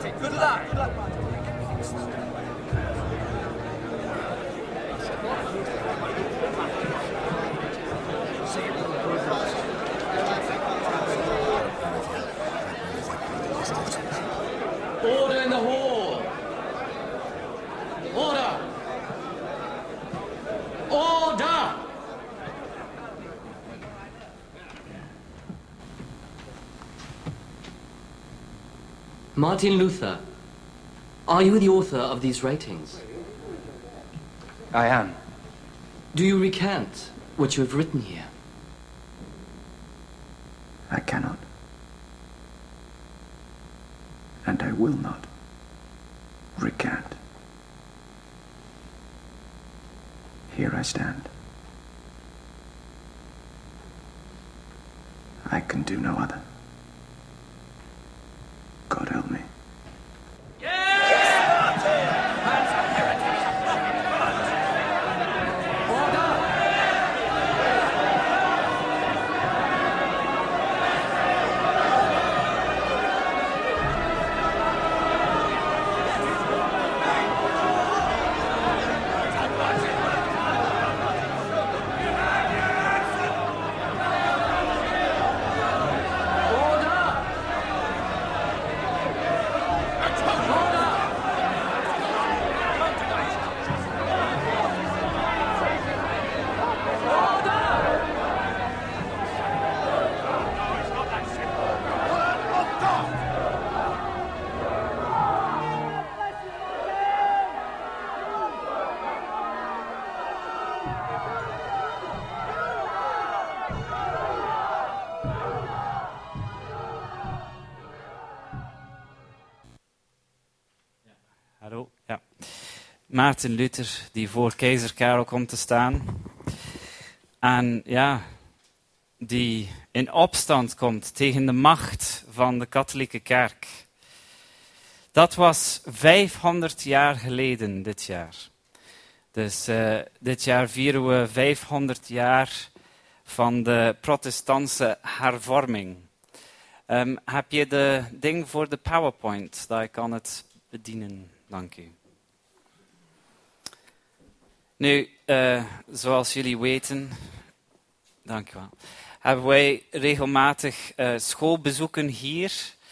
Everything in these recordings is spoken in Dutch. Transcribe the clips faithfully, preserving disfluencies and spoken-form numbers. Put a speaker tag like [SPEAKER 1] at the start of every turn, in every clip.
[SPEAKER 1] Good luck. Good luck, Martin.
[SPEAKER 2] Order in the hall. Order. Order. Martin Luther, are you the author of these writings?
[SPEAKER 3] I am.
[SPEAKER 2] Do you recant what you have written here?
[SPEAKER 3] I cannot. And I will not recant. Here I stand. I can do no other. God help me.
[SPEAKER 4] Hallo, ja. Maarten Luther, die voor keizer Karel komt te staan. En ja, die in opstand komt tegen de macht van de katholieke kerk. Dat was vijfhonderd jaar geleden dit jaar. Dus uh, dit jaar vieren we vijfhonderd jaar van de protestantse hervorming. Um, heb je de ding voor de PowerPoint? Dat ik kan het bedienen. Dank u. Nu, uh, zoals jullie weten, dank u wel, hebben wij regelmatig uh, schoolbezoeken hier.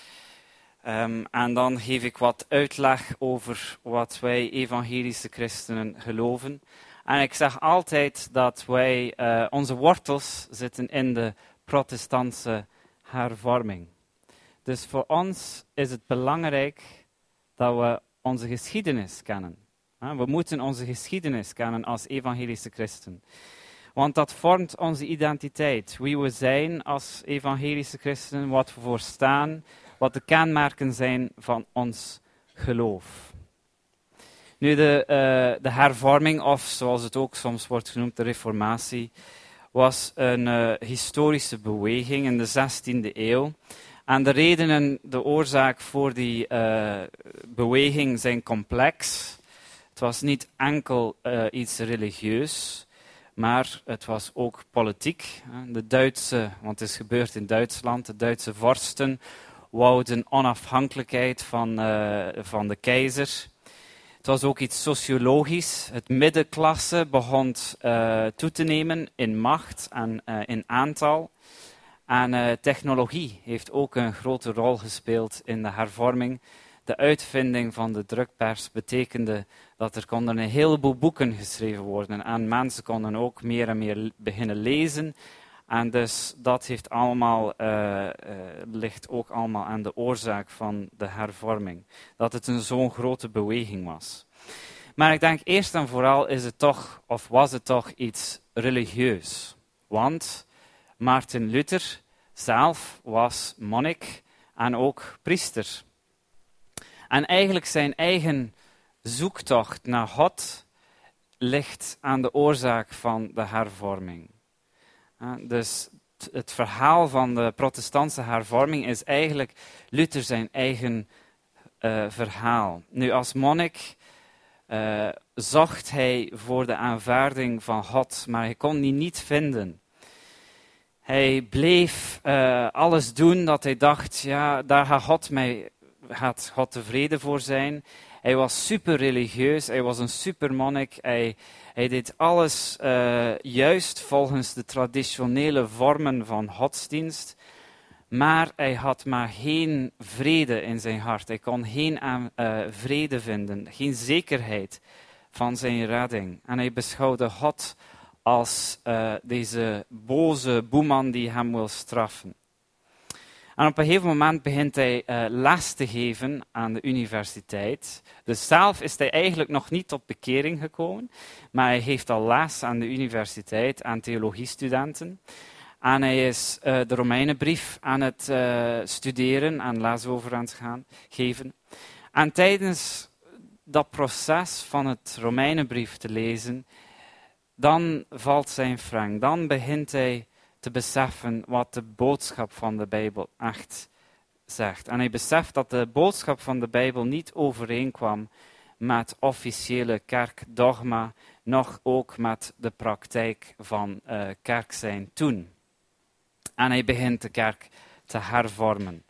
[SPEAKER 4] Um, en dan geef ik wat uitleg over wat wij evangelische christenen geloven. En ik zeg altijd dat wij, uh, onze wortels zitten in de protestantse hervorming. Dus voor ons is het belangrijk dat we onze geschiedenis kennen. We moeten onze geschiedenis kennen als evangelische christen. Want dat vormt onze identiteit. Wie we zijn als evangelische christenen, wat we voor staan, wat de kenmerken zijn van ons geloof. Nu, de, uh, de hervorming, of zoals het ook soms wordt genoemd, de reformatie, was een uh, historische beweging in de zestiende eeuw. En de redenen, de oorzaak voor die uh, beweging zijn complex. Het was niet enkel uh, iets religieus, maar het was ook politiek. De Duitse, want het is gebeurd in Duitsland, de Duitse vorsten wouden onafhankelijkheid van, uh, van de keizer. Het was ook iets sociologisch. Het middenklasse begon uh, toe te nemen in macht en uh, in aantal. En uh, technologie heeft ook een grote rol gespeeld in de hervorming. De uitvinding van de drukpers betekende dat er konden een heleboel boeken geschreven worden. En mensen konden ook meer en meer beginnen lezen. En dus dat heeft allemaal, uh, uh, ligt ook allemaal aan de oorzaak van de hervorming. Dat het een zo'n grote beweging was. Maar ik denk eerst en vooral is het toch, of was het toch iets religieus. Want Maarten Luther zelf was monnik en ook priester. En eigenlijk zijn eigen zoektocht naar God ligt aan de oorzaak van de hervorming. Dus het verhaal van de protestantse hervorming is eigenlijk Luther zijn eigen uh, verhaal. Nu, als monnik uh, zocht hij voor de aanvaarding van God, maar hij kon die niet vinden. Hij bleef uh, alles doen dat hij dacht, ja, daar gaat God mij gaat God tevreden voor zijn. Hij was super religieus, hij was een super monnik. Hij, hij deed alles uh, juist volgens de traditionele vormen van godsdienst. Maar hij had maar geen vrede in zijn hart. Hij kon geen uh, vrede vinden, geen zekerheid van zijn redding. En hij beschouwde God als uh, deze boze boeman die hem wil straffen. En op een gegeven moment begint hij uh, les te geven aan de universiteit. Dus zelf is hij eigenlijk nog niet tot bekering gekomen, maar hij geeft al les aan de universiteit, aan theologiestudenten. En hij is uh, de Romeinenbrief aan het uh, studeren en les over aan het gaan, geven. En tijdens dat proces van het Romeinenbrief te lezen, dan valt zijn frank. Dan begint hij te beseffen wat de boodschap van de Bijbel echt zegt. En hij beseft dat de boodschap van de Bijbel niet overeenkwam met officiële kerkdogma, nog ook met de praktijk van uh, kerk zijn toen. En hij begint de kerk te hervormen.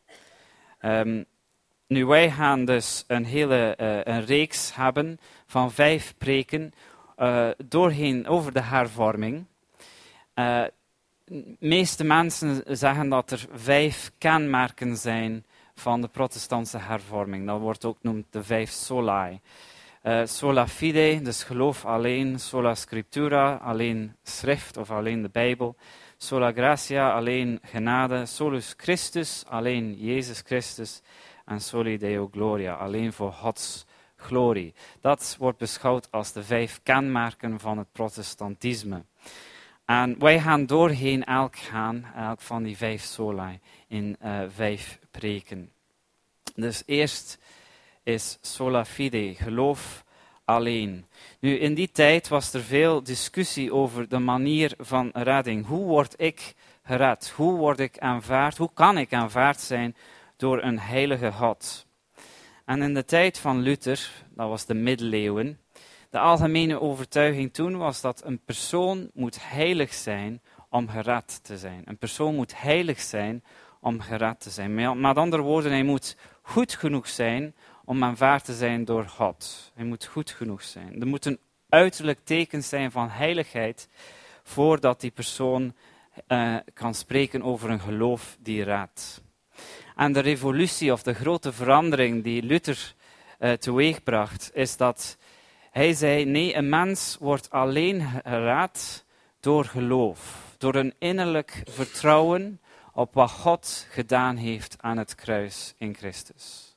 [SPEAKER 4] Um, nu, wij gaan dus een hele uh, een reeks hebben van vijf preken uh, doorheen over de hervorming. Uh, De meeste mensen zeggen dat er vijf kenmerken zijn van de protestantse hervorming. Dat wordt ook genoemd de vijf solae. Uh, sola fide, dus geloof alleen. Sola scriptura, alleen schrift of alleen de Bijbel. Sola gratia, alleen genade. Solus Christus, alleen Jezus Christus. En soli Deo gloria, alleen voor Gods glorie. Dat wordt beschouwd als de vijf kenmerken van het protestantisme. En wij gaan doorheen elk gaan, elk van die vijf solae, in uh, vijf preken. Dus eerst is sola fide, geloof alleen. Nu, in die tijd was er veel discussie over de manier van redding. Hoe word ik gered? Hoe word ik aanvaard? Hoe kan ik aanvaard zijn door een heilige God? En in de tijd van Luther, dat was de middeleeuwen, de algemene overtuiging toen was dat een persoon moet heilig zijn om gered te zijn. Een persoon moet heilig zijn om gered te zijn. Met andere woorden, hij moet goed genoeg zijn om aanvaard te zijn door God. Hij moet goed genoeg zijn. Er moet een uiterlijk teken zijn van heiligheid voordat die persoon uh, kan spreken over een geloof die redt. En de revolutie of de grote verandering die Luther uh, teweegbracht, is dat hij zei, nee, een mens wordt alleen gered door geloof. Door een innerlijk vertrouwen op wat God gedaan heeft aan het kruis in Christus.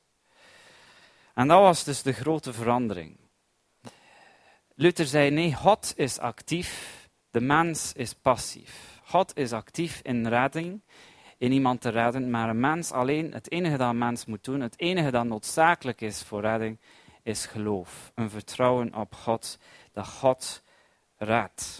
[SPEAKER 4] En dat was dus de grote verandering. Luther zei, nee, God is actief, de mens is passief. God is actief in redding, in iemand te redden, maar een mens alleen, het enige dat een mens moet doen, het enige dat noodzakelijk is voor redding, is geloof. Een vertrouwen op God, dat God redt.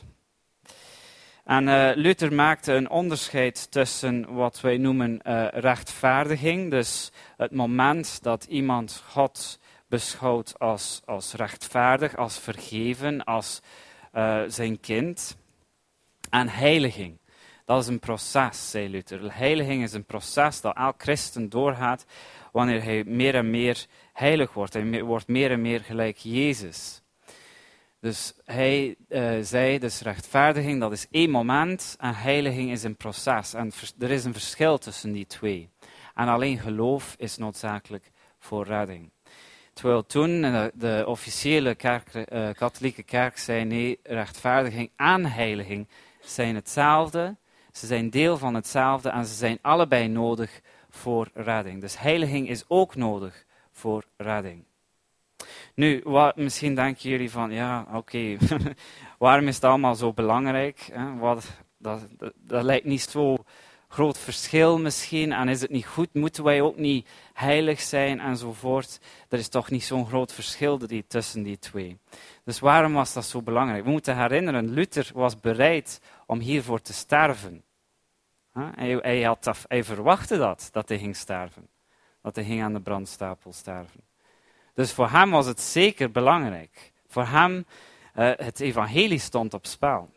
[SPEAKER 4] En uh, Luther maakte een onderscheid tussen wat wij noemen uh, rechtvaardiging. Dus het moment dat iemand God beschouwt als, als rechtvaardig, als vergeven, als uh, zijn kind. En heiliging. Dat is een proces, zei Luther. Heiliging is een proces dat elk christen doorgaat wanneer hij meer en meer heilig wordt. Hij wordt meer en meer gelijk Jezus. Dus hij uh, zei, dus rechtvaardiging, dat is één moment en heiliging is een proces. En er is een verschil tussen die twee. En alleen geloof is noodzakelijk voor redding. Terwijl toen de, de officiële kerk, uh, katholieke kerk zei, nee, rechtvaardiging en heiliging zijn hetzelfde. Ze zijn deel van hetzelfde en ze zijn allebei nodig voor redding. Dus heiliging is ook nodig voor redding. Nu, wat, misschien denken jullie van, ja, oké, okay, waarom is het allemaal zo belangrijk? Hè? Wat, dat, dat, dat lijkt niet zo groot verschil misschien, en is het niet goed? Moeten wij ook niet heilig zijn enzovoort? Er is toch niet zo'n groot verschil tussen die twee. Dus waarom was dat zo belangrijk? We moeten herinneren, Luther was bereid om hiervoor te sterven. Hij, hij, had dat, hij verwachtte dat, dat hij ging sterven. Dat hij ging aan de brandstapel sterven. Dus voor hem was het zeker belangrijk. Voor hem, uh, het evangelie stond op spel.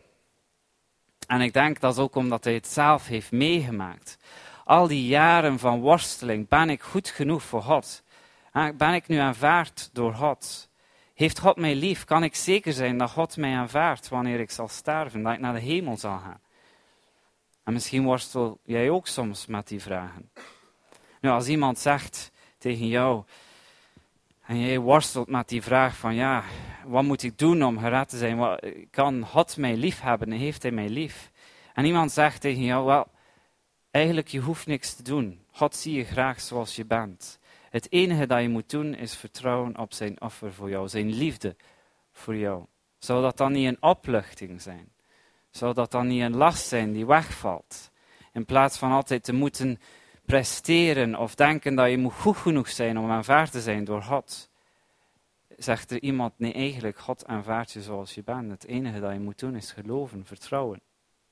[SPEAKER 4] En ik denk dat is ook omdat hij het zelf heeft meegemaakt. Al die jaren van worsteling, ben ik goed genoeg voor God? Ben ik nu aanvaard door God? Heeft God mij lief? Kan ik zeker zijn dat God mij aanvaardt wanneer ik zal sterven, dat ik naar de hemel zal gaan? En misschien worstel jij ook soms met die vragen. Nu, als iemand zegt tegen jou, en jij worstelt met die vraag van, ja, wat moet ik doen om gered te zijn? Wat, kan God mij lief hebben en heeft hij mij lief? En iemand zegt tegen jou, wel, eigenlijk je hoeft niks te doen. God zie je graag zoals je bent. Het enige dat je moet doen is vertrouwen op zijn offer voor jou, zijn liefde voor jou. Zou dat dan niet een opluchting zijn? Zou dat dan niet een last zijn die wegvalt? In plaats van altijd te moeten presteren of denken dat je moet goed genoeg zijn om aanvaard te zijn door God. Zegt er iemand, nee eigenlijk, God aanvaardt je zoals je bent. Het enige dat je moet doen is geloven, vertrouwen.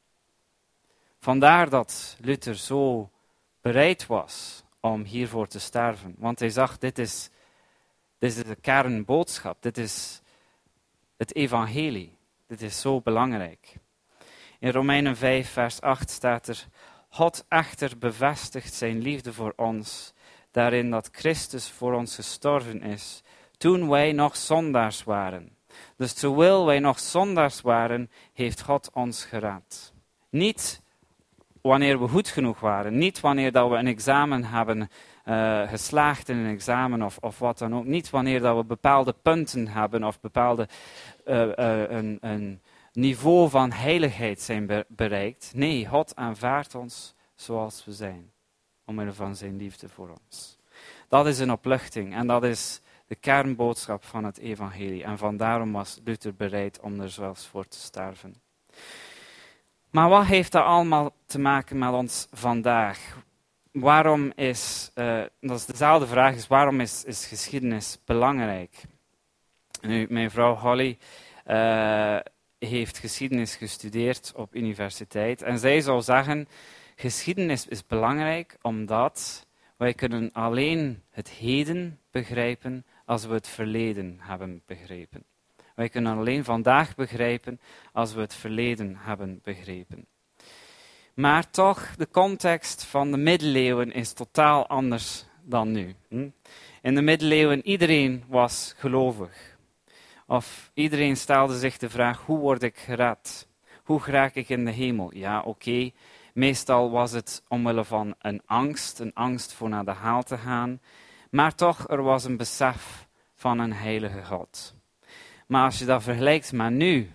[SPEAKER 4] Vandaar dat Luther zo bereid was om hiervoor te sterven. Want hij zag, dit is, dit is de kernboodschap, dit is het evangelie. Dit is zo belangrijk. In Romeinen vijf vers acht staat er, God echter bevestigt zijn liefde voor ons, daarin dat Christus voor ons gestorven is, toen wij nog zondaars waren. Dus terwijl wij nog zondaars waren, heeft God ons gered. Niet wanneer we goed genoeg waren, niet wanneer dat we een examen hebben uh, geslaagd in een examen of, of wat dan ook, niet wanneer dat we bepaalde punten hebben of bepaalde uh, uh, een, een niveau van heiligheid zijn bereikt. Nee, God aanvaardt ons zoals we zijn, omwille van zijn liefde voor ons. Dat is een opluchting en dat is de kernboodschap van het evangelie. En vandaarom was Luther bereid om er zelfs voor te sterven. Maar wat heeft dat allemaal te maken met ons vandaag? Waarom is, uh, dat is dezelfde vraag, is waarom is, is geschiedenis belangrijk? Nu, mijn vrouw Holly uh, heeft geschiedenis gestudeerd op universiteit. En zij zou zeggen, geschiedenis is belangrijk omdat wij kunnen alleen het heden begrijpen als we het verleden hebben begrepen. Wij kunnen alleen vandaag begrijpen als we het verleden hebben begrepen. Maar toch, de context van de middeleeuwen is totaal anders dan nu. In de middeleeuwen, iedereen was gelovig. Of iedereen stelde zich de vraag, hoe word ik gered? Hoe raak ik in de hemel? Ja, oké. Okay. Meestal was het omwille van een angst, een angst voor naar de hel te gaan. Maar toch, er was een besef van een heilige God. Maar als je dat vergelijkt met nu,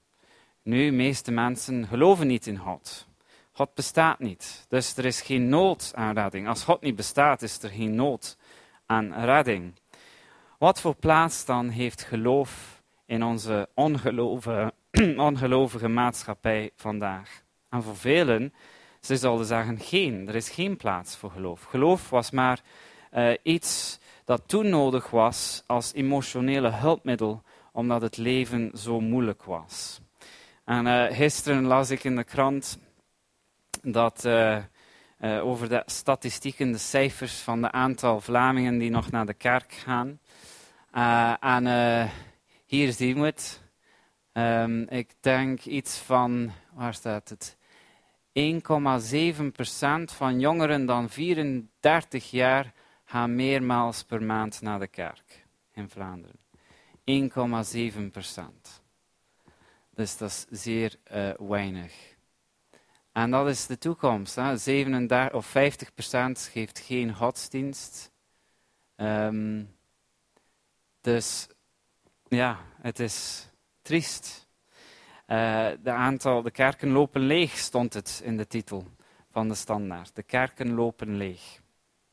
[SPEAKER 4] nu, de meeste mensen geloven niet in God. God bestaat niet, dus er is geen nood aan redding. Als God niet bestaat, is er geen nood aan redding. Wat voor plaats dan heeft geloof in onze ongelovige, ongelovige maatschappij vandaag? En voor velen, ze zullen zeggen, geen, er is geen plaats voor geloof. Geloof was maar uh, iets dat toen nodig was als emotionele hulpmiddel, omdat het leven zo moeilijk was. En uh, gisteren las ik in de krant dat uh, uh, over de statistieken, de cijfers van de aantal Vlamingen die nog naar de kerk gaan. Uh, en uh, hier zien we het. Um, ik denk iets van, waar staat het? één komma zeven procent van jongeren dan vierendertig jaar gaan meermaals per maand naar de kerk in Vlaanderen. één komma zeven procent. Dus dat is zeer uh, weinig. En dat is de toekomst. Hè. zevenendertig of vijftig procent geeft geen godsdienst. Um, dus ja, het is triest. Uh, de aantal, de kerken lopen leeg, stond het in de titel van de standaard. De kerken lopen leeg.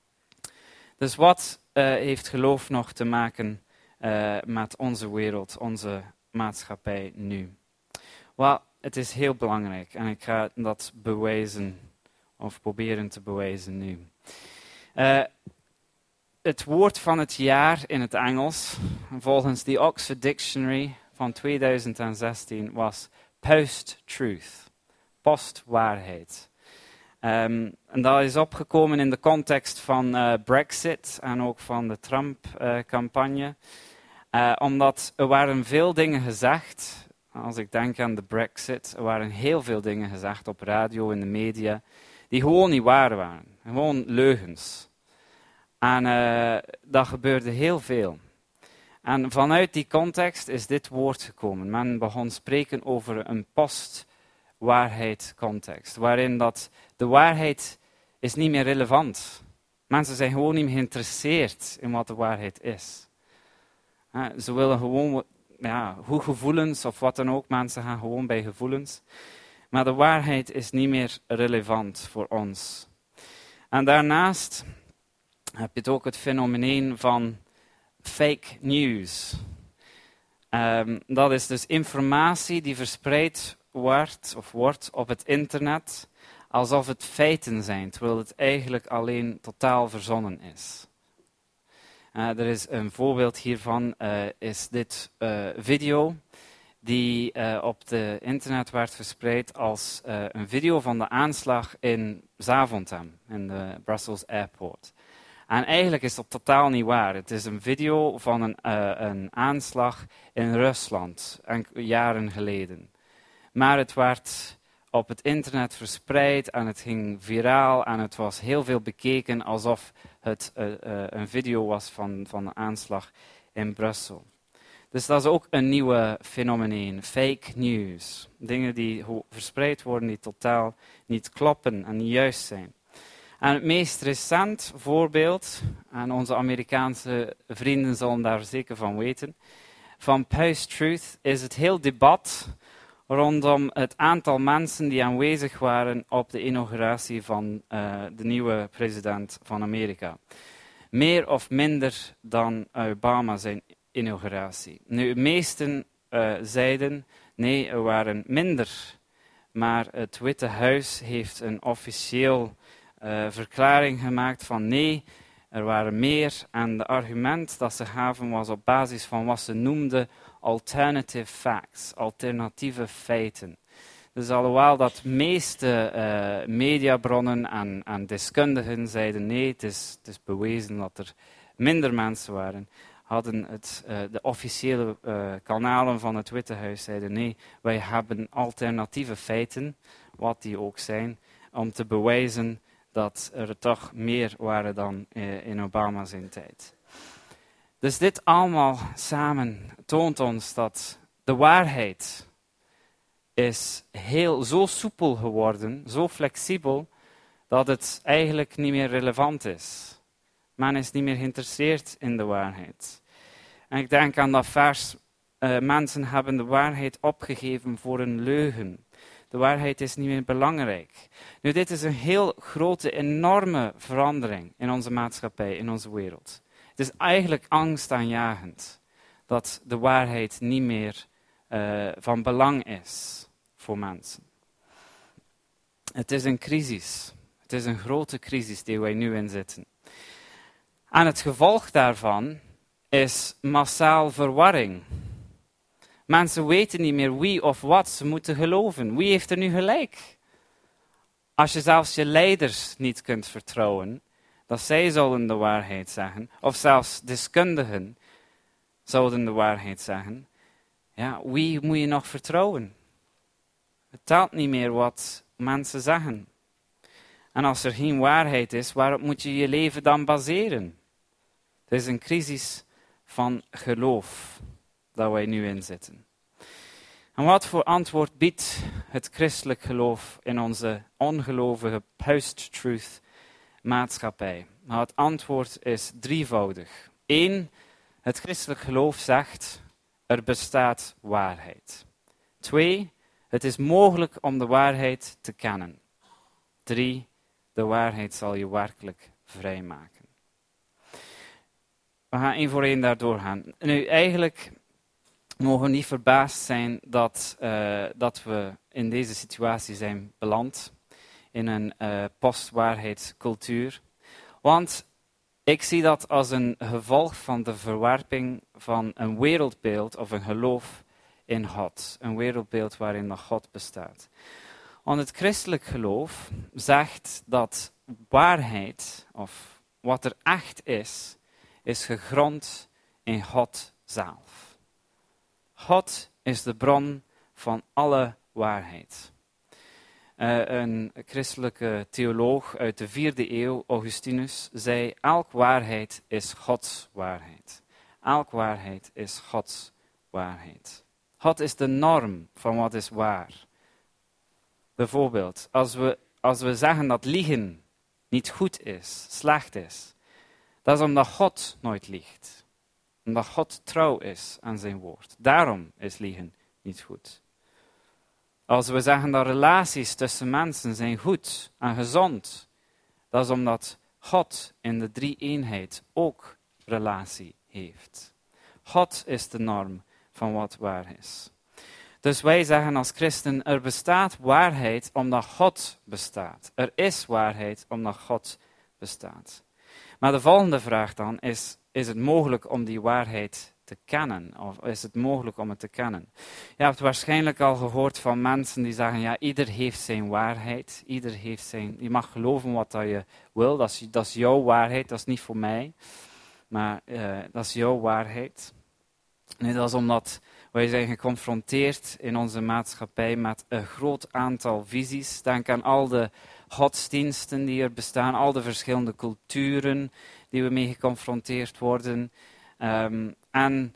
[SPEAKER 4] Dus wat uh, heeft geloof nog te maken uh, met onze wereld, onze maatschappij nu? Wel, het is heel belangrijk en ik ga dat bewijzen, of proberen te bewijzen nu. Uh, het woord van het jaar in het Engels, volgens de Oxford Dictionary van tweeduizend zestien, was post-truth, postwaarheid. Um, en dat is opgekomen in de context van uh, Brexit en ook van de Trump-campagne. Uh, uh, omdat er waren veel dingen gezegd, als ik denk aan de Brexit, er waren heel veel dingen gezegd op radio, in de media, die gewoon niet waar waren. Gewoon leugens. En uh, dat gebeurde heel veel. En vanuit die context is dit woord gekomen. Men begon spreken over een post-waarheid context, waarin dat de waarheid is niet meer relevant. Mensen zijn gewoon niet meer geïnteresseerd in wat de waarheid is. Uh, ze willen gewoon ja, hoe gevoelens of wat dan ook. Mensen gaan gewoon bij gevoelens. Maar de waarheid is niet meer relevant voor ons. En daarnaast heb je het ook het fenomeen van fake news. Um, dat is dus informatie die verspreid wordt, of wordt op het internet, alsof het feiten zijn, terwijl het eigenlijk alleen totaal verzonnen is. Uh, er is een voorbeeld hiervan, uh, is dit uh, video die uh, op het internet werd verspreid als uh, een video van de aanslag in Zaventem, in de Brussels Airport. En eigenlijk is dat totaal niet waar. Het is een video van een, uh, een aanslag in Rusland, enkele jaren geleden. Maar het werd op het internet verspreid en het ging viraal en het was heel veel bekeken alsof het uh, uh, een video was van, van de aanslag in Brussel. Dus dat is ook een nieuwe fenomeen, fake news. Dingen die verspreid worden die totaal niet kloppen en niet juist zijn. En het meest recent voorbeeld, en onze Amerikaanse vrienden zullen daar zeker van weten, van Post-Truth is het heel debat rondom het aantal mensen die aanwezig waren op de inauguratie van uh, de nieuwe president van Amerika. Meer of minder dan Obama zijn inauguratie. Nu, de meesten uh, zeiden, nee, er waren minder. Maar het Witte Huis heeft een officieel uh, verklaring gemaakt van nee, er waren meer. En de argument dat ze gaven was op basis van wat ze noemden alternative facts, alternatieve feiten. Dus alhoewel dat de meeste uh, mediabronnen en, en deskundigen zeiden nee, het is, het is bewezen dat er minder mensen waren, hadden het, uh, de officiële uh, kanalen van het Witte Huis zeiden nee, wij hebben alternatieve feiten, wat die ook zijn, om te bewijzen dat er toch meer waren dan uh, in Obama zijn tijd. Dus dit allemaal samen toont ons dat de waarheid is heel zo soepel geworden, zo flexibel, dat het eigenlijk niet meer relevant is. Men is niet meer geïnteresseerd in de waarheid. En ik denk aan dat vers, uh, mensen hebben de waarheid opgegeven voor een leugen. De waarheid is niet meer belangrijk. Nu, dit is een heel grote, enorme verandering in onze maatschappij, in onze wereld. Het is eigenlijk angstaanjagend dat de waarheid niet meer uh, van belang is voor mensen. Het is een crisis. Het is een grote crisis die wij nu in zitten. En het gevolg daarvan is massaal verwarring. Mensen weten niet meer wie of wat ze moeten geloven. Wie heeft er nu gelijk? Als je zelfs je leiders niet kunt vertrouwen, dat zij zullen de waarheid zeggen, of zelfs deskundigen zouden de waarheid zeggen, ja, wie moet je nog vertrouwen? Het telt niet meer wat mensen zeggen. En als er geen waarheid is, waarop moet je je leven dan baseren? Het is een crisis van geloof dat wij nu in zitten. En wat voor antwoord biedt het christelijk geloof in onze ongelovige post-truth maatschappij? Nou, het antwoord is drievoudig. Eén, het christelijk geloof zegt, er bestaat waarheid. Twee, het is mogelijk om de waarheid te kennen. Drie, de waarheid zal je werkelijk vrijmaken. We gaan één voor één daardoor gaan. Nu, eigenlijk mogen we niet verbaasd zijn dat, uh, dat we in deze situatie zijn beland. In een uh, postwaarheidscultuur. Want ik zie dat als een gevolg van de verwerping van een wereldbeeld of een geloof in God. Een wereldbeeld waarin nog God bestaat. Want het christelijk geloof zegt dat waarheid, of wat er echt is, is gegrond in God zelf. God is de bron van alle waarheid. Uh, een christelijke theoloog uit de vierde eeuw, Augustinus, zei: elk waarheid is Gods waarheid. Elk waarheid is Gods waarheid. God is de norm van wat is waar. Bijvoorbeeld, als we, als we zeggen dat liegen niet goed is, slecht is, dat is omdat God nooit liegt. Omdat God trouw is aan zijn woord. Daarom is liegen niet goed. Als we zeggen dat relaties tussen mensen zijn goed en gezond, dat is omdat God in de drie-eenheid ook relatie heeft. God is de norm van wat waar is. Dus wij zeggen als christen, er bestaat waarheid omdat God bestaat. Er is waarheid omdat God bestaat. Maar de volgende vraag dan is, is het mogelijk om die waarheid te kennen? Of is het mogelijk om het te kennen? Je hebt waarschijnlijk al gehoord van mensen die zeggen, ja, ieder heeft zijn waarheid. Ieder heeft zijn, je mag geloven wat dat je wil, dat is, dat is jouw waarheid, dat is niet voor mij. Maar uh, dat is jouw waarheid. Nee, dat is omdat wij zijn geconfronteerd in onze maatschappij met een groot aantal visies. Denk aan al de godsdiensten die er bestaan, al de verschillende culturen die we mee geconfronteerd worden. Um, en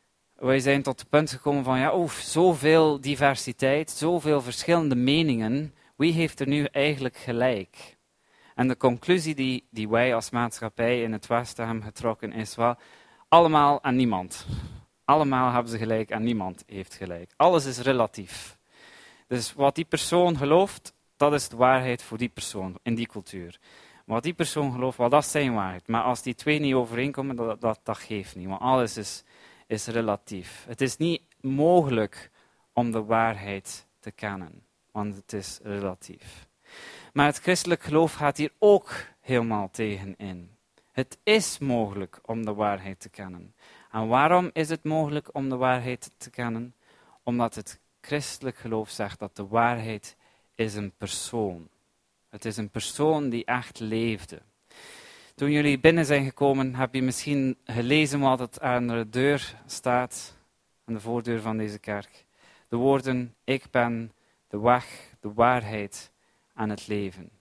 [SPEAKER 4] wij zijn tot het punt gekomen van, ja, oef, zoveel diversiteit, zoveel verschillende meningen. Wie heeft er nu eigenlijk gelijk? En de conclusie die, die wij als maatschappij in het Westen hebben getrokken is wel, allemaal en niemand. Allemaal hebben ze gelijk en niemand heeft gelijk. Alles is relatief. Dus wat die persoon gelooft, dat is de waarheid voor die persoon in die cultuur. Wat die persoon gelooft, wel, dat is zijn waarheid. Maar als die twee niet overeenkomen, dat, dat, dat geeft niet. Want alles is, is relatief. Het is niet mogelijk om de waarheid te kennen, want het is relatief. Maar het christelijk geloof gaat hier ook helemaal tegen in. Het is mogelijk om de waarheid te kennen. En waarom is het mogelijk om de waarheid te kennen? Omdat het christelijk geloof zegt dat de waarheid is een persoon. Het is een persoon die echt leefde. Toen jullie binnen zijn gekomen, heb je misschien gelezen wat het aan de deur staat, aan de voordeur van deze kerk. De woorden, ik ben de weg, de waarheid en het leven.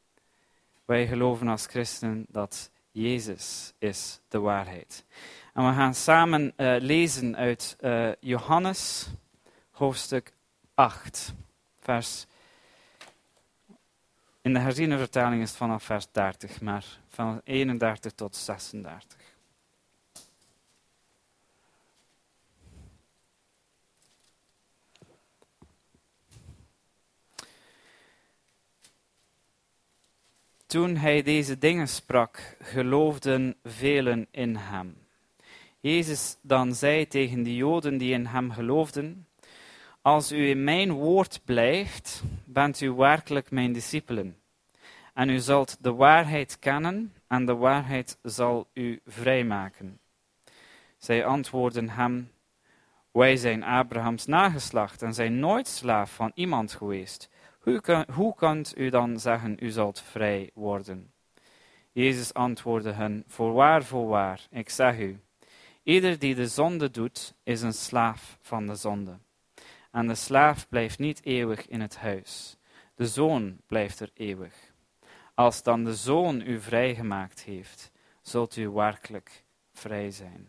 [SPEAKER 4] Wij geloven als christenen dat Jezus is de waarheid. En we gaan samen uh, lezen uit uh, Johannes, hoofdstuk acht, vers. In de herziene vertaling is het vanaf vers dertig, maar van eenendertig tot zesendertig. Toen hij deze dingen sprak, geloofden velen in hem. Jezus dan zei tegen de Joden die in hem geloofden, als u in mijn woord blijft, bent u werkelijk mijn discipelen. En u zult de waarheid kennen en de waarheid zal u vrijmaken. Zij antwoordden hem, wij zijn Abrahams nageslacht en zijn nooit slaaf van iemand geweest. Hoe, kan, hoe kunt u dan zeggen, u zult vrij worden? Jezus antwoordde hen, voorwaar, voorwaar, ik zeg u, ieder die de zonde doet, is een slaaf van de zonde. En de slaaf blijft niet eeuwig in het huis. De zoon blijft er eeuwig. Als dan de zoon u vrijgemaakt heeft, zult u werkelijk vrij zijn.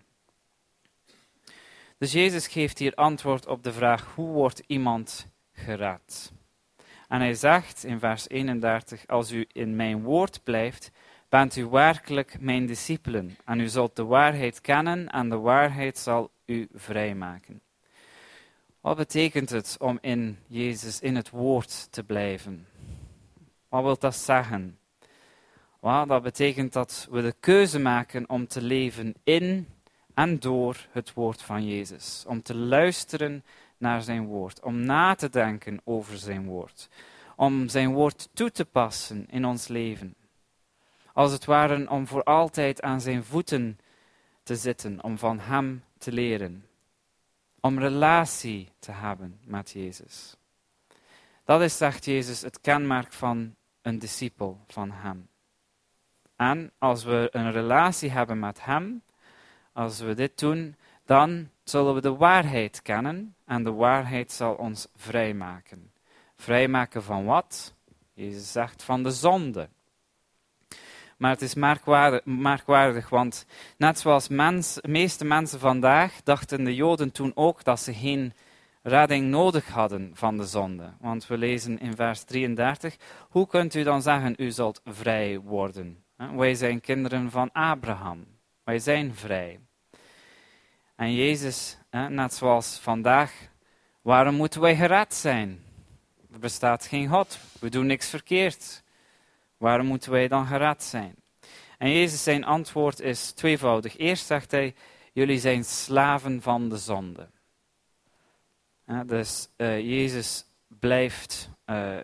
[SPEAKER 4] Dus Jezus geeft hier antwoord op de vraag, hoe wordt iemand gered? En hij zegt in vers eenendertig, als u in mijn woord blijft, bent u werkelijk mijn discipelen. En u zult de waarheid kennen en de waarheid zal u vrijmaken. Wat betekent het om in Jezus, in het woord te blijven? Wat wil dat zeggen? Well, dat betekent dat we de keuze maken om te leven in en door het woord van Jezus. Om te luisteren naar zijn woord. Om na te denken over zijn woord. Om zijn woord toe te passen in ons leven. Als het ware om voor altijd aan zijn voeten te zitten. Om van hem te leren. Om relatie te hebben met Jezus. Dat is, zegt Jezus, het kenmerk van een discipel van hem. En als we een relatie hebben met hem, als we dit doen, dan zullen we de waarheid kennen en de waarheid zal ons vrijmaken. Vrijmaken van wat? Jezus zegt van de zonde. Maar het is merkwaardig, merkwaardig want net zoals mens, de meeste mensen vandaag dachten de Joden toen ook dat ze geen redding nodig hadden van de zonde. Want we lezen in vers drieëndertig, hoe kunt u dan zeggen, u zult vrij worden? Wij zijn kinderen van Abraham. Wij zijn vrij. En Jezus, net zoals vandaag, waarom moeten wij gered zijn? Er bestaat geen God. We doen niks verkeerd. Waarom moeten wij dan gered zijn? En Jezus zijn antwoord is tweevoudig. Eerst zegt hij, jullie zijn slaven van de zonde. Ja, dus uh, Jezus blijft uh,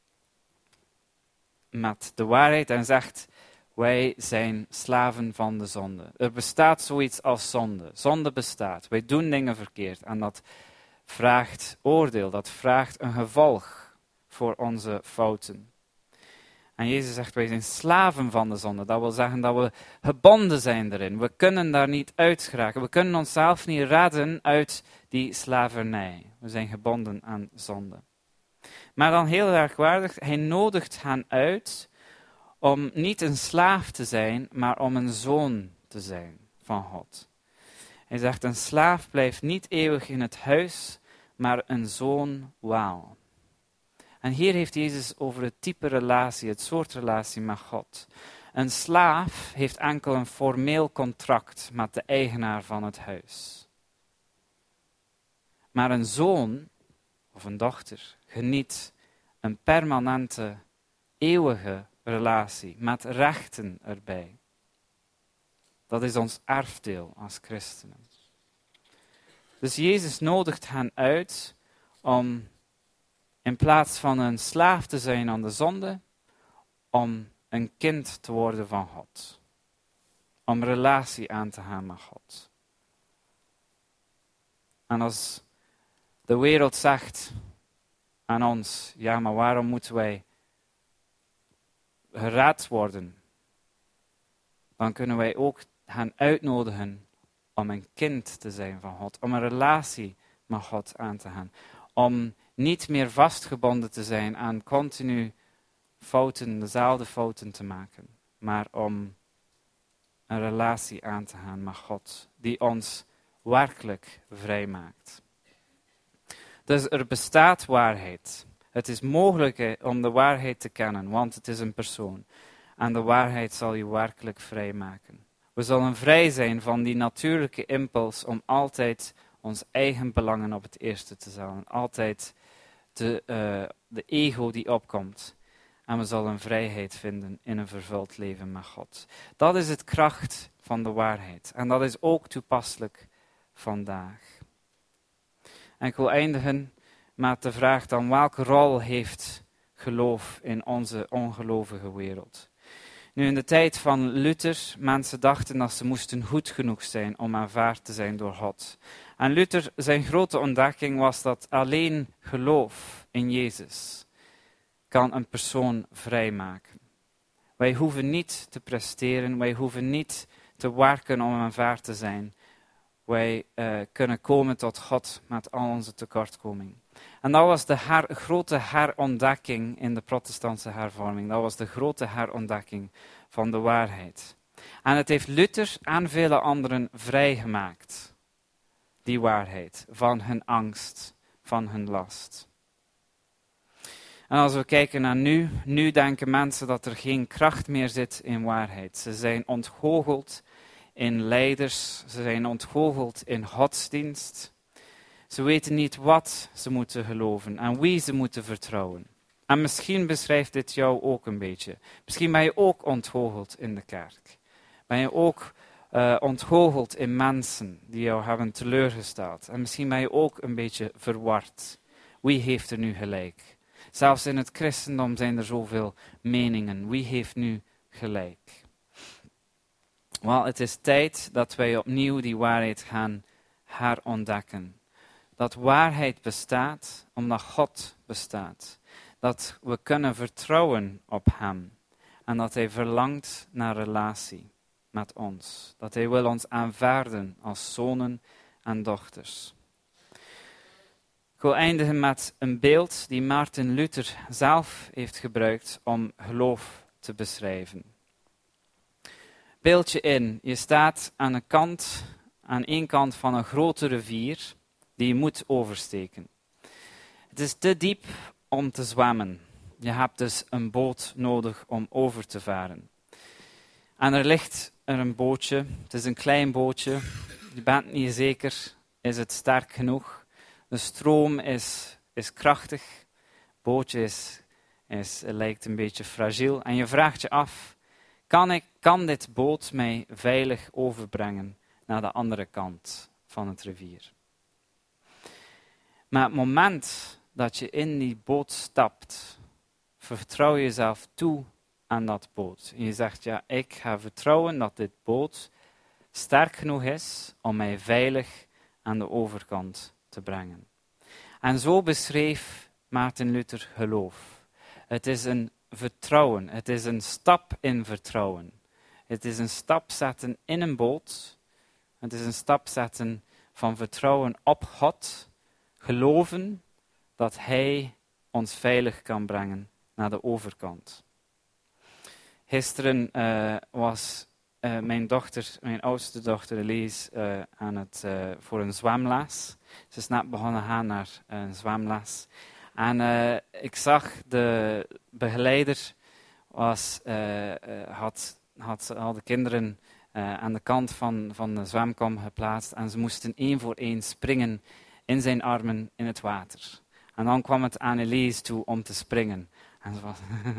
[SPEAKER 4] met de waarheid en zegt, wij zijn slaven van de zonde. Er bestaat zoiets als zonde. Zonde bestaat. Wij doen dingen verkeerd en dat vraagt oordeel. Dat vraagt een gevolg voor onze fouten. En Jezus zegt, wij zijn slaven van de zonde. Dat wil zeggen dat we gebonden zijn erin. We kunnen daar niet uit geraken. We kunnen onszelf niet redden uit die slavernij. We zijn gebonden aan zonde. Maar dan heel merkwaardig, hij nodigt hen uit om niet een slaaf te zijn, maar om een zoon te zijn van God. Hij zegt, een slaaf blijft niet eeuwig in het huis, maar een zoon wel. En hier heeft Jezus over het type relatie, het soort relatie met God. Een slaaf heeft enkel een formeel contract met de eigenaar van het huis. Maar een zoon of een dochter geniet een permanente, eeuwige relatie met rechten erbij. Dat is ons erfdeel als christenen. Dus Jezus nodigt hen uit om in plaats van een slaaf te zijn aan de zonde, om een kind te worden van God. Om relatie aan te gaan met God. En als de wereld zegt aan ons, ja, maar waarom moeten wij gered worden? Dan kunnen wij ook hen uitnodigen om een kind te zijn van God. Om een relatie met God aan te gaan. Om niet meer vastgebonden te zijn aan continu fouten, dezelfde fouten te maken. Maar om een relatie aan te gaan met God. Die ons werkelijk vrij maakt. Dus er bestaat waarheid. Het is mogelijk om de waarheid te kennen, want het is een persoon. En de waarheid zal je werkelijk vrij maken. We zullen vrij zijn van die natuurlijke impuls om altijd ons eigen belangen op het eerste te stellen. Altijd de, uh, de ego die opkomt. En we zullen vrijheid vinden in een vervuld leven met God. Dat is het kracht van de waarheid. En dat is ook toepasselijk vandaag. En ik wil eindigen met de vraag dan, welke rol heeft geloof in onze ongelovige wereld? Nu, in de tijd van Luther, mensen dachten dat ze moesten goed genoeg zijn om aanvaard te zijn door God. En Luther, zijn grote ontdekking was dat alleen geloof in Jezus kan een persoon vrijmaken. Wij hoeven niet te presteren, wij hoeven niet te werken om aanvaard te zijn. Wij uh, kunnen komen tot God met al onze tekortkomingen. En dat was de her, grote herontdekking in de protestantse hervorming. Dat was de grote herontdekking van de waarheid. En het heeft Luther en vele anderen vrijgemaakt. Die waarheid, van hun angst, van hun last. En als we kijken naar nu, nu denken mensen dat er geen kracht meer zit in waarheid. Ze zijn ontgoocheld in leiders, ze zijn ontgoocheld in godsdienst. Ze weten niet wat ze moeten geloven en wie ze moeten vertrouwen. En misschien beschrijft dit jou ook een beetje. Misschien ben je ook ontgoocheld in de kerk. Ben je ook uh, ontgoocheld in mensen die jou hebben teleurgesteld. En misschien ben je ook een beetje verward. Wie heeft er nu gelijk? Zelfs in het christendom zijn er zoveel meningen. Wie heeft nu gelijk? Wel, het is tijd dat wij opnieuw die waarheid gaan herontdekken. Dat waarheid bestaat omdat God bestaat. Dat we kunnen vertrouwen op Hem. En dat Hij verlangt naar relatie met ons. Dat Hij wil ons aanvaarden als zonen en dochters. Ik wil eindigen met een beeld die Maarten Luther zelf heeft gebruikt om geloof te beschrijven. Beeld je in, je staat aan een kant, aan één kant van een grote rivier die je moet oversteken. Het is te diep om te zwemmen. Je hebt dus een boot nodig om over te varen. En er ligt er een bootje, het is een klein bootje, je bent niet zeker, is het sterk genoeg? De stroom is, is krachtig, het bootje is, is, lijkt een beetje fragiel en je vraagt je af, kan, ik, kan dit boot mij veilig overbrengen naar de andere kant van het rivier? Maar het moment dat je in die boot stapt, vertrouw je jezelf toe aan dat boot. En je zegt, ja, ik ga vertrouwen dat dit boot sterk genoeg is om mij veilig aan de overkant te brengen. En zo beschreef Maarten Luther geloof. Het is een vertrouwen, het is een stap in vertrouwen. Het is een stap zetten in een boot. Het is een stap zetten van vertrouwen op God. Geloven dat Hij ons veilig kan brengen naar de overkant. Gisteren uh, was uh, mijn dochter, mijn oudste dochter Elise, uh, aan het, uh, voor een zwemles. Ze is net begonnen gaan naar uh, een zwemles. En uh, ik zag de begeleider was, uh, uh, had, had al de kinderen uh, aan de kant van, van de zwemkom geplaatst en ze moesten één voor één springen in zijn armen in het water. En dan kwam het aan Elise toe om te springen. En ze was,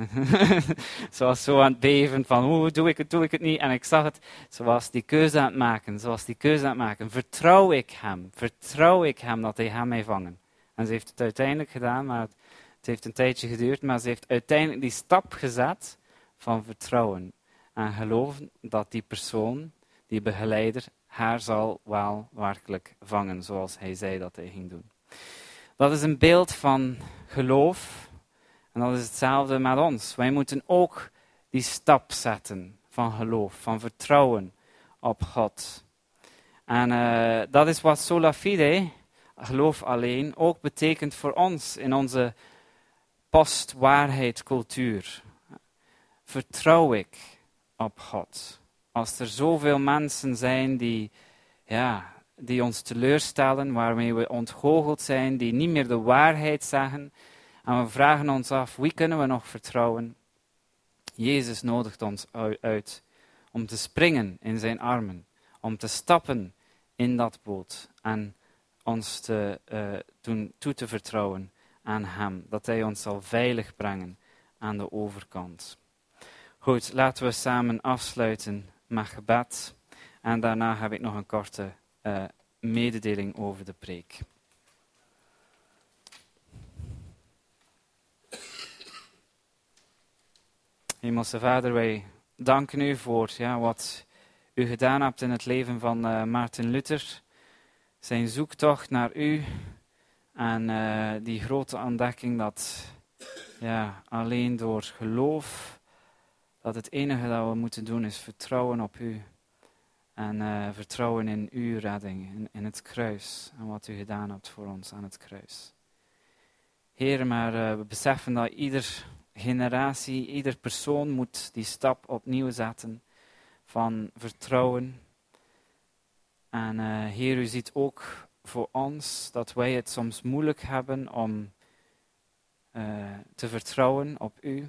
[SPEAKER 4] ze was zo aan het beven van, hoe doe ik het, doe ik het niet? En ik zag het, ze was die keuze aan het maken, ze was die keuze aan het maken. Vertrouw ik hem, vertrouw ik hem dat hij gaat mij vangen? En ze heeft het uiteindelijk gedaan, maar het, het heeft een tijdje geduurd, maar ze heeft uiteindelijk die stap gezet van vertrouwen. En geloven dat die persoon, die begeleider, haar zal wel werkelijk vangen, zoals hij zei dat hij ging doen. Dat is een beeld van geloof. En dat is hetzelfde met ons. Wij moeten ook die stap zetten van geloof, van vertrouwen op God. En uh, dat is wat sola fide, geloof alleen, ook betekent voor ons in onze postwaarheidscultuur. Vertrouw ik op God? Als er zoveel mensen zijn die, ja, die ons teleurstellen, waarmee we ontgoocheld zijn, die niet meer de waarheid zeggen, en we vragen ons af, wie kunnen we nog vertrouwen? Jezus nodigt ons uit om te springen in zijn armen, om te stappen in dat boot en ons te, uh, doen, toe te vertrouwen aan hem, dat hij ons zal veilig brengen aan de overkant. Goed, laten we samen afsluiten met gebed en daarna heb ik nog een korte uh, mededeling over de preek. Hemelse Vader, wij danken u voor ja, wat u gedaan hebt in het leven van uh, Maarten Luther. Zijn zoektocht naar u en uh, die grote ontdekking dat ja, alleen door geloof, dat het enige dat we moeten doen is vertrouwen op u. En uh, vertrouwen in uw redding, in, in het kruis en wat u gedaan hebt voor ons aan het kruis. Heer, maar uh, we beseffen dat ieder generatie, ieder persoon moet die stap opnieuw zetten van vertrouwen. En uh, Heer, u ziet ook voor ons dat wij het soms moeilijk hebben om uh, te vertrouwen op u.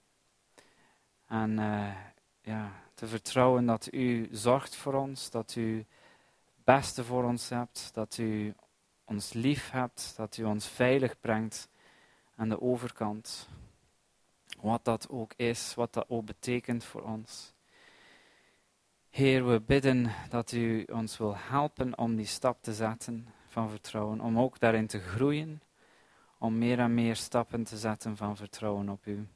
[SPEAKER 4] En uh, ja, te vertrouwen dat u zorgt voor ons, dat u het beste voor ons hebt, dat u ons lief hebt, dat u ons veilig brengt aan de overkant. Wat dat ook is, wat dat ook betekent voor ons. Heer, we bidden dat u ons wil helpen om die stap te zetten van vertrouwen, om ook daarin te groeien, om meer en meer stappen te zetten van vertrouwen op u.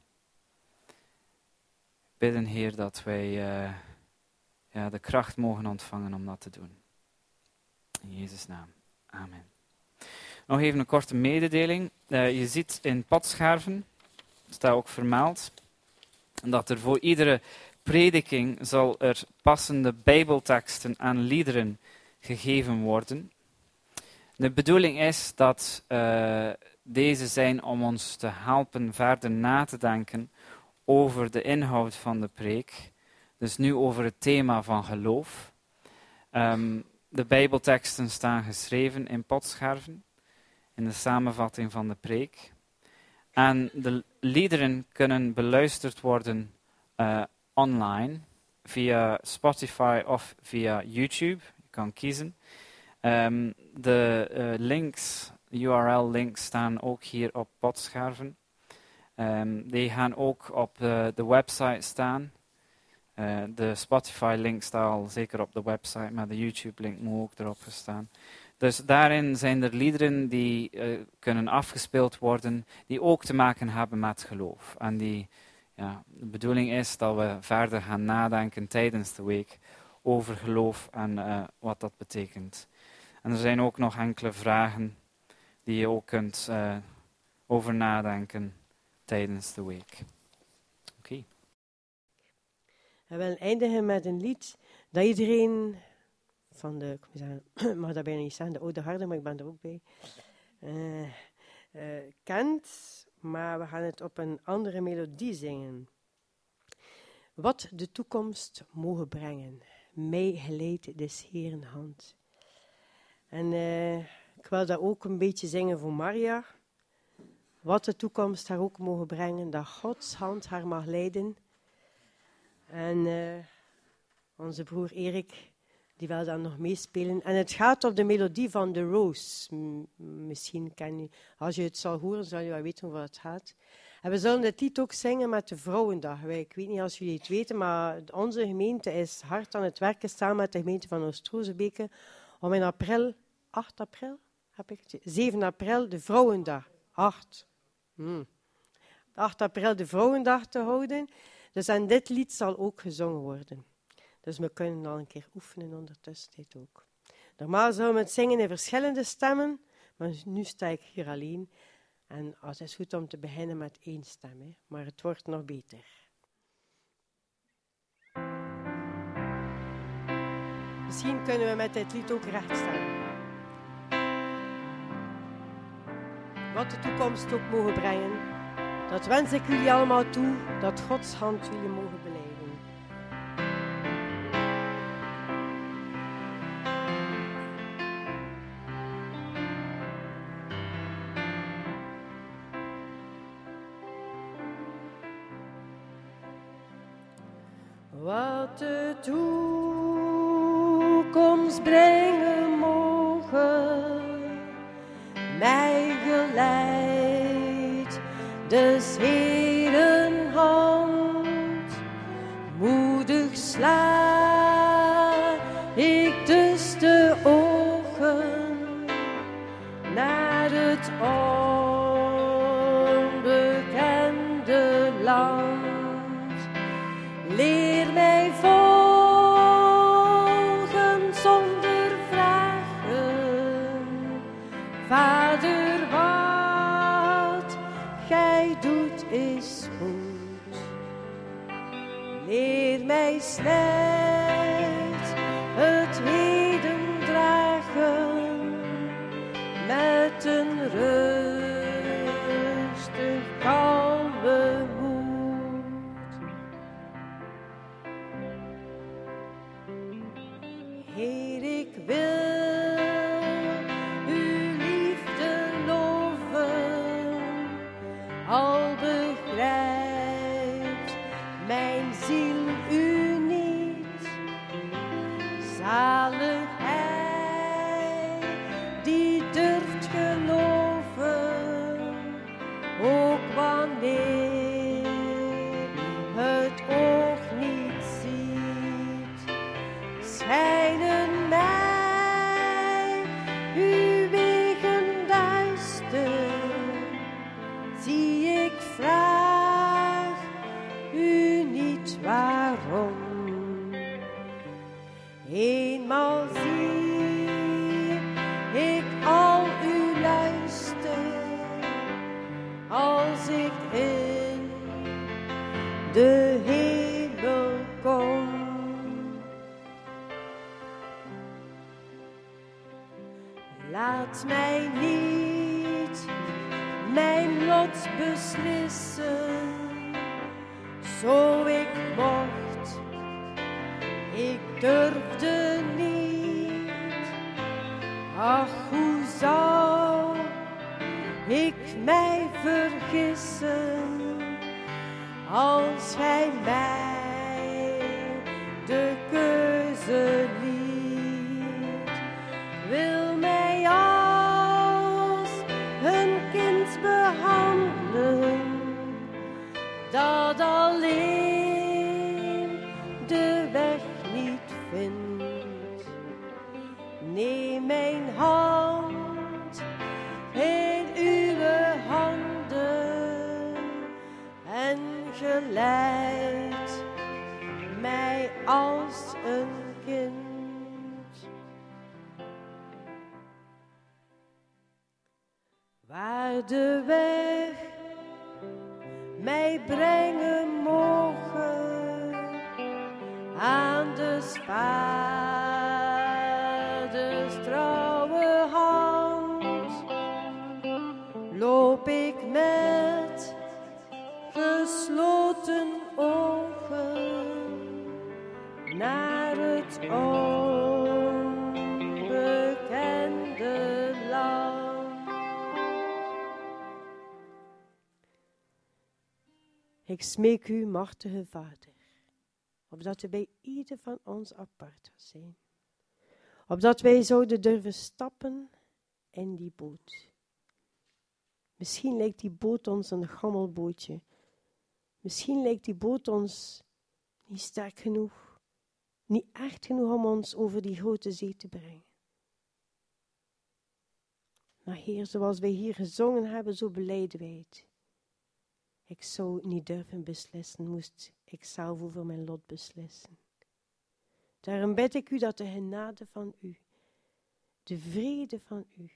[SPEAKER 4] Bidden, Heer, dat wij uh, ja, de kracht mogen ontvangen om dat te doen. In Jezus' naam. Amen. Nog even een korte mededeling. Uh, je ziet in potscherven, staat ook vermeld, dat er voor iedere prediking zal er passende bijbelteksten en liederen gegeven worden. De bedoeling is dat uh, deze zijn om ons te helpen verder na te denken over de inhoud van de preek. Dus nu over het thema van geloof. Um, de Bijbelteksten staan geschreven in potscherven, in de samenvatting van de preek. En de liederen kunnen beluisterd worden uh, online, via Spotify of via YouTube. Je kan kiezen. Um, de uh, links, U R L-links staan ook hier op potscherven. Um, die gaan ook op uh, de website staan. Uh, de Spotify-link staat al zeker op de website, maar de YouTube-link moet ook erop staan. Dus daarin zijn er liederen die uh, kunnen afgespeeld worden, die ook te maken hebben met geloof. En die, ja, de bedoeling is dat we verder gaan nadenken tijdens de week over geloof en uh, wat dat betekent. En er zijn ook nog enkele vragen die je ook kunt uh, over nadenken tijdens de week. Oké. Okay.
[SPEAKER 1] We willen eindigen met een lied dat iedereen van de, ik moet zeggen, mag dat bijna niet zeggen, de oude harde, maar ik ben er ook bij, uh, uh, kent, maar we gaan het op een andere melodie zingen. Wat de toekomst mogen brengen, mij geleidt des Heeren hand. En uh, ik wil dat ook een beetje zingen voor Maria. Wat de toekomst haar ook mogen brengen, dat Gods hand haar mag leiden. En uh, onze broer Erik, die wil dan nog meespelen. En het gaat op de melodie van The Rose. M- misschien kan je, als je het zal horen, zal je wel weten over wat het gaat. En we zullen dit lied ook zingen met de Vrouwendag. Ik weet niet als jullie het weten, maar onze gemeente is hard aan het werken samen met de gemeente van Oost-Rozenbeke om in april, acht april, heb ik het, zeven april, de Vrouwendag. acht. Hmm. acht april de Vrouwendag te houden. Dus en dit lied zal ook gezongen worden. Dus we kunnen al een keer oefenen ondertussen dit ook. Normaal zouden we het zingen in verschillende stemmen, maar nu sta ik hier alleen. En oh, het is goed om te beginnen met één stem, hè. Maar het wordt nog beter. Misschien kunnen we met dit lied ook recht staan. Wat de toekomst ook mogen brengen, dat wens ik jullie allemaal toe, dat Gods hand jullie mogen beleiden. Wat de toekomst brengen mogen, mij geleid des Heeren hand. Moedig sla ik dus de ogen naar het onbekende land. Leer mij volgen zonder vragen, Vader, wat gij doet is goed. Leer mij slechts het heden dragen met een rustig, kalme moed. Heer, ik wil uw liefde loven, al begrijpt mijn ziel u niet. Zalig hij die durft geloven, ook wanneer het oog niet ziet. Schijnen mij uw wegen duister, zie ik, vraag u niet waarom. Eenmaal zie ik al uw luister, als ik in de hemel kom. Laat laat mij niet mijn lot beslissen, zo ik mocht, ik durfde niet. Ach, hoe zou ik mij vergissen, als hij mij de keuze liet. Wil mij als een kind behandelen, dat alleen de weg niet vindt. Neem mijn hand in uw handen en geleid mij als een kind. Waar de weg mij brengen mogen, aan de spaarders trouwe hand, loop ik met gesloten ogen naar het onbekende land. Ik smeek u, machtige Vader, opdat u bij ieder van ons apart zou zijn, opdat wij zouden durven stappen in die boot. Misschien lijkt die boot ons een gammelbootje. Misschien lijkt die boot ons niet sterk genoeg, niet echt genoeg om ons over die grote zee te brengen. Maar Heer, zoals wij hier gezongen hebben, zo belijden wij het. Ik zou het niet durven beslissen, moest ik zelf over mijn lot beslissen. Daarom bid ik u dat de genade van u, de vrede van u,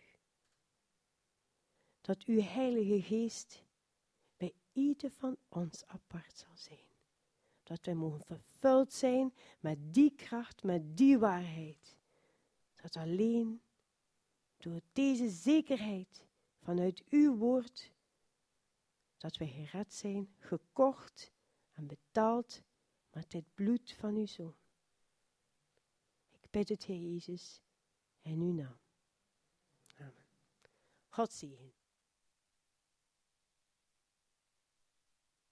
[SPEAKER 1] dat uw Heilige Geest bij ieder van ons apart zal zijn. Dat wij mogen vervuld zijn met die kracht, met die waarheid. Dat alleen door deze zekerheid vanuit uw woord, dat wij gered zijn, gekocht en betaald met het bloed van uw Zoon. Ik bid het, Heer Jezus, in uw naam. Amen. God zegen.